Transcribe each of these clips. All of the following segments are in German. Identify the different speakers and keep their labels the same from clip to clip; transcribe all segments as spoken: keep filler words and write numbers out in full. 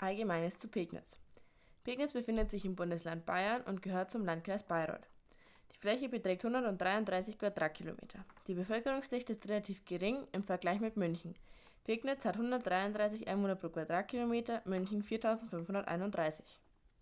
Speaker 1: Allgemeines zu Pegnitz. Pegnitz befindet sich im Bundesland Bayern und gehört zum Landkreis Bayreuth. Die Fläche beträgt hundertdreiunddreißig Quadratkilometer. Die Bevölkerungsdichte ist relativ gering im Vergleich mit München. Pegnitz hat hundertdreiunddreißig Einwohner pro Quadratkilometer, München viertausendfünfhunderteinunddreißig.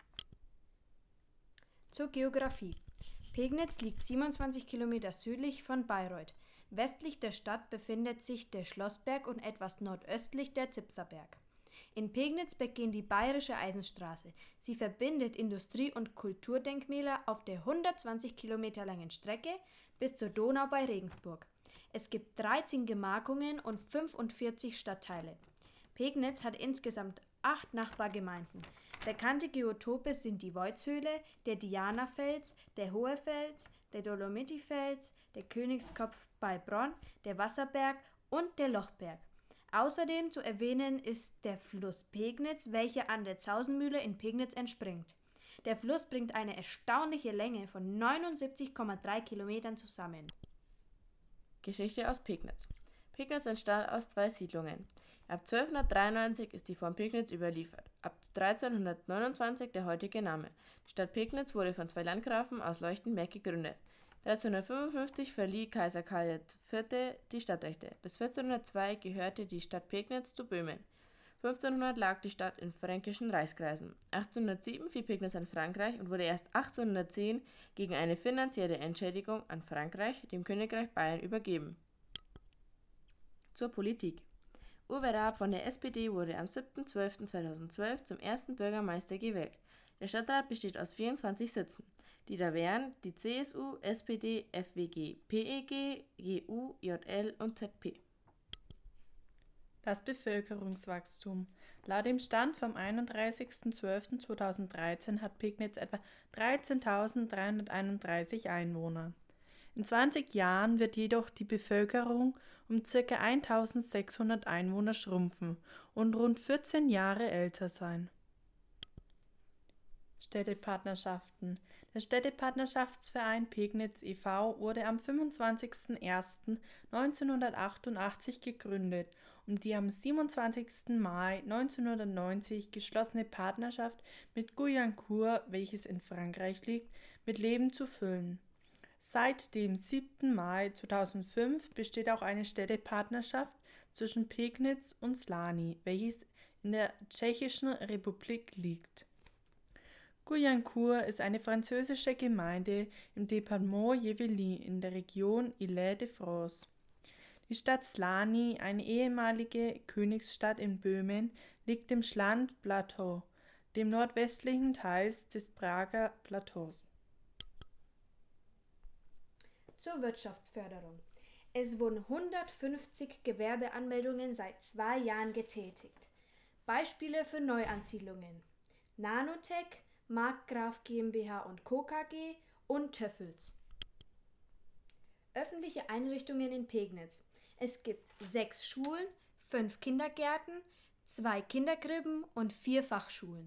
Speaker 2: Zur Geografie. Pegnitz liegt siebenundzwanzig Kilometer südlich von Bayreuth. Westlich der Stadt befindet sich der Schlossberg und etwas nordöstlich der Zipserberg. In Pegnitz beginnt die Bayerische Eisenstraße. Sie verbindet Industrie- und Kulturdenkmäler auf der hundertzwanzig Kilometer langen Strecke bis zur Donau bei Regensburg. Es gibt dreizehn Gemarkungen und fünfundvierzig Stadtteile. Pegnitz hat insgesamt acht Nachbargemeinden. Bekannte Geotope sind die Voitshöhle, der Dianafels, der Hohe Fels, der Dolomitifels, der Königskopf bei Bronn, der Wasserberg und der Lochberg. Außerdem zu erwähnen ist der Fluss Pegnitz, welcher an der Zausenmühle in Pegnitz entspringt. Der Fluss bringt eine erstaunliche Länge von neunundsiebzig Komma drei Kilometern zusammen.
Speaker 1: Geschichte aus Pegnitz. Pegnitz entstand aus zwei Siedlungen. Ab zwölfhundertdreiundneunzig ist die Form Pegnitz überliefert. Ab dreizehnhundertneunundzwanzig der heutige Name. Die Stadt Pegnitz wurde von zwei Landgrafen aus Leuchtenberg gegründet. dreizehnhundertfünfundfünfzig verlieh Kaiser Karl der Vierte die Stadtrechte. Bis vierzehnhundertzwei gehörte die Stadt Pegnitz zu Böhmen. fünfzehnhundert lag die Stadt in fränkischen Reichskreisen. achtzehnhundertsieben fiel Pegnitz an Frankreich und wurde erst achtzehnhundertzehn gegen eine finanzielle Entschädigung an Frankreich, dem Königreich Bayern, übergeben. Zur Politik. Uwe Raab von der S P D wurde am siebten zwölften zweitausendzwölf zum ersten Bürgermeister gewählt. Der Stadtrat besteht aus vierundzwanzig Sitzen. Die da wären die C S U, S P D, F W G, P E G, G U, J L und Z P.
Speaker 3: Das Bevölkerungswachstum. Laut dem Stand vom einunddreißigsten zwölften zweitausenddreizehn hat Pegnitz etwa dreizehntausenddreihunderteinunddreißig Einwohner. In zwanzig Jahren wird jedoch die Bevölkerung um ca. eintausendsechshundert Einwohner schrumpfen und rund vierzehn Jahre älter sein. Städtepartnerschaften. Der Städtepartnerschaftsverein Pegnitz e V wurde am fünfundzwanzigsten ersten neunzehnhundertachtundachtzig gegründet, um die am siebenundzwanzigsten Mai neunzehnhundertneunzig geschlossene Partnerschaft mit Guyancourt, welches in Frankreich liegt, mit Leben zu füllen. Seit dem siebten Mai zweitausendfünf besteht auch eine Städtepartnerschaft zwischen Pegnitz und Slaný, welches in der Tschechischen Republik liegt. Guyancourt ist eine französische Gemeinde im Departement Yvelines in der Region Île-de-France. Die Stadt Slaný, eine ehemalige Königsstadt in Böhmen, liegt im Schland Plateau, dem nordwestlichen Teil des Prager Plateaus.
Speaker 2: Zur Wirtschaftsförderung. Es wurden hundertfünfzig Gewerbeanmeldungen seit zwei Jahren getätigt. Beispiele für Neuansiedlungen: Nanotech, Markgraf GmbH und Co. K G und Töffels. Öffentliche Einrichtungen in Pegnitz. Es gibt sechs Schulen, fünf Kindergärten, zwei Kinderkrippen und vier Fachschulen.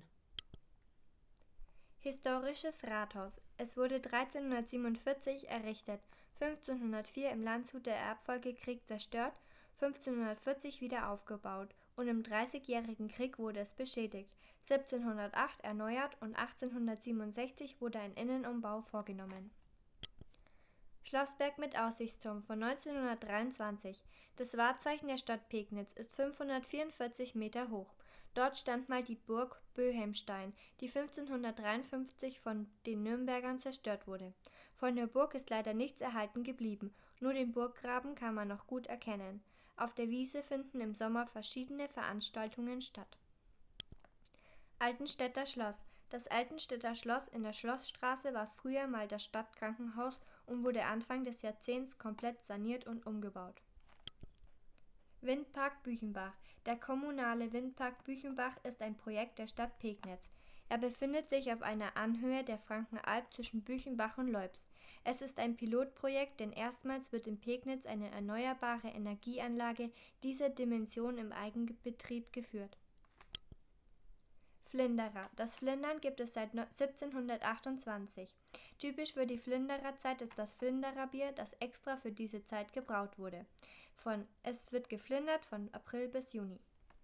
Speaker 4: Historisches Rathaus. Es wurde dreizehnhundertsiebenundvierzig errichtet, fünfzehnhundertvier im Landshut der Erbfolgekrieg zerstört, fünfzehnhundertvierzig wieder aufgebaut und im Dreißigjährigen Krieg wurde es beschädigt, siebzehnhundertacht erneuert und achtzehnhundertsiebenundsechzig wurde ein Innenumbau vorgenommen. Schlossberg mit Aussichtsturm von neunzehnhundertdreiundzwanzig. Das Wahrzeichen der Stadt Pegnitz ist fünfhundertvierundvierzig Meter hoch. Dort stand mal die Burg Böhemstein, die fünfzehnhundertdreiundfünfzig von den Nürnbergern zerstört wurde. Von der Burg ist leider nichts erhalten geblieben, nur den Burggraben kann man noch gut erkennen. Auf der Wiese finden im Sommer verschiedene Veranstaltungen statt. Altenstädter Schloss. Das Altenstädter Schloss in der Schlossstraße war früher mal das Stadtkrankenhaus und wurde Anfang des Jahrzehnts komplett saniert und umgebaut. Windpark Büchenbach. Der kommunale Windpark Büchenbach ist ein Projekt der Stadt Pegnitz. Er befindet sich auf einer Anhöhe der Frankenalb zwischen Büchenbach und Leups. Es ist ein Pilotprojekt, denn erstmals wird in Pegnitz eine erneuerbare Energieanlage dieser Dimension im Eigenbetrieb geführt. Flinderer. Das Flindern gibt es seit siebzehnhundertachtundzwanzig. Typisch für die Flindererzeit ist das Flindererbier, das extra für diese Zeit gebraut wurde. Von, es wird geflindert von April bis Juni.